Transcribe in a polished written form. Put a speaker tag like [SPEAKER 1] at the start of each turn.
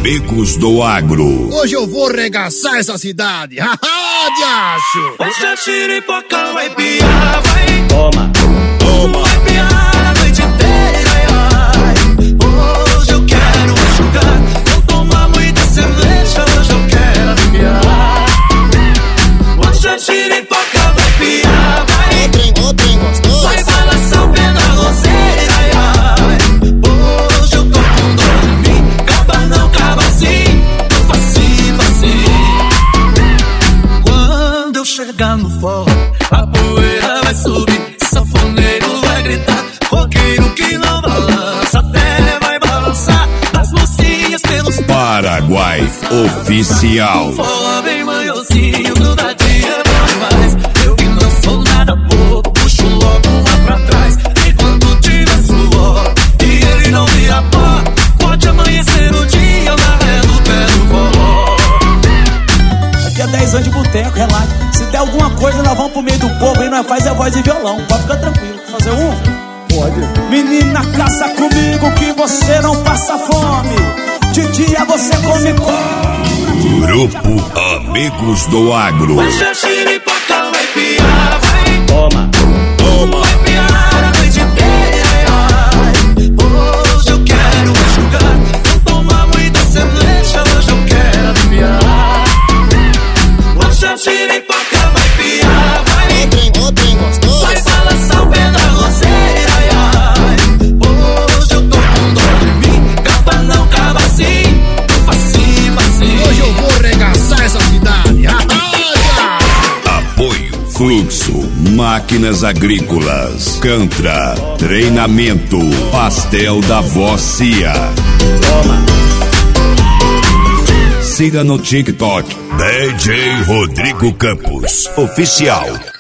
[SPEAKER 1] Amigos do Agro.
[SPEAKER 2] Hoje eu vou regaçar essa cidade. Haha, diacho.
[SPEAKER 3] Hoje a xiripoca vai piar, vai.
[SPEAKER 4] Toma, toma.
[SPEAKER 3] Vai piar a noite inteira, ai. Hoje eu quero enxugar. Vou tomar muita cerveja, hoje eu quero arrepiar. Hoje a xiripoca vai piar, vai.
[SPEAKER 2] O trem gostoso.
[SPEAKER 3] Vai balançar o pé na roseira, ai, ai. Hoje eu tô com dor em mim. Caba não, caba assim. Facinho, facinho. Quando eu chegar no forró, a poeira vai subir, sanfoneiro vai gritar, roqueiro que não balança, até vai balançar as mocinhas pelos
[SPEAKER 1] Paraguai Oficial.
[SPEAKER 3] forró bem manhozinho, grudadinha é bom demais. Eu que não sou nada bobo, puxo logo lá pra trás. Enquanto tiver suor e ele não vira pó, pode amanhecer o dia na ré do pé do forró.
[SPEAKER 4] Aqui é 10 anos de boteco, relaxa. Se der alguma coisa, nós vamos pro meio do povo e nós faz a voz e violão. Pode ficar tranquilo. Fazer um? Pode. Menina, caça comigo que você não passa fome. De dia você come
[SPEAKER 1] Grupo Amigos do Agro.
[SPEAKER 3] Hoje a xiripoca vai piar, vai.
[SPEAKER 4] Toma, toma.
[SPEAKER 3] Vai piar a noite inteira, ai, ai. Hoje eu quero enxugar. Vou tomar muita cerveja, hoje eu quero arrepiar. Hoje a xiripoca vai piar, vai.
[SPEAKER 2] O trem gostoso.
[SPEAKER 3] Vai balançar o pé na roseira, ai, ai. Hoje eu tô com dor em mim. Caba não, caba assim. Facinho, facinho.
[SPEAKER 2] Hoje eu vou regaçar essa cidade. Haha, diacho.
[SPEAKER 1] Apoio Fluxo, Máquinas Agrícolas, Cantra, Treinamento, Pastel da Vó Cia.
[SPEAKER 4] Toma.
[SPEAKER 1] Siga no TikTok, DJ Rodrigo Campos Oficial.